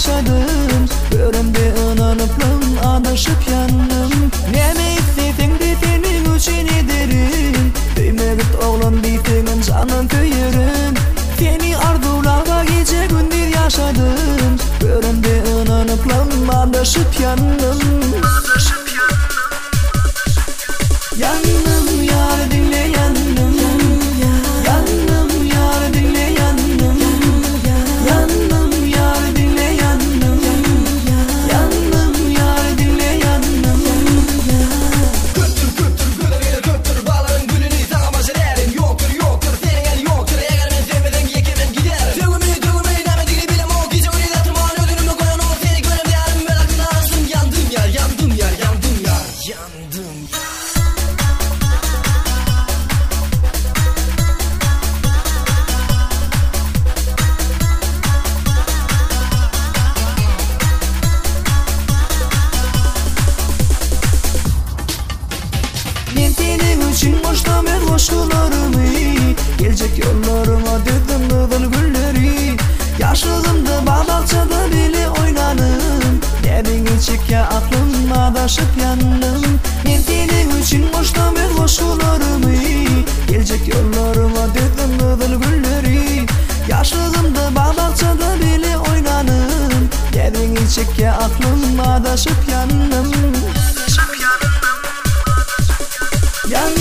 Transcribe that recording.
yaşadım. Görümde inanıplım, adaşıp yandım. Neme istedin de senin için ederim. Köyme git oğlum deysenin canım köyürüm. Seni arzularla gece gündür yaşadım. Görümde inanıplım, adaşıp yandım. Yandım yar dinle yandım. Yandım yar dinle yandım. Yandım yar dinle yandım. Yandım yar dinle yandım. Götür götür götür balın gülünü sana başarım. Yoktur senin el yoktur. Eğer ben sevmeden yekerim giderim. Dövümü inanmadığını bilem o gece öyle de tırman ödünümü koyan o seni görevde yarım merakını arasın. Yandım yar yandım yar yandım yar yandım. Ben senin için boşta ben koşularımı. Gelecek yollarıma dedim ıdıl gülleri. Yaşlığımda bağbahçada bile oynanım. Dedin içik ya aklım adaşıp yandım. Ben senin için boşta ben koşularımı. Gelecek yollarıma dedim ıdıl gülleri. Yaşlığımda bağbahçada bile oynanım. Dedin içik ya aklım adaşıp yandım. Yandım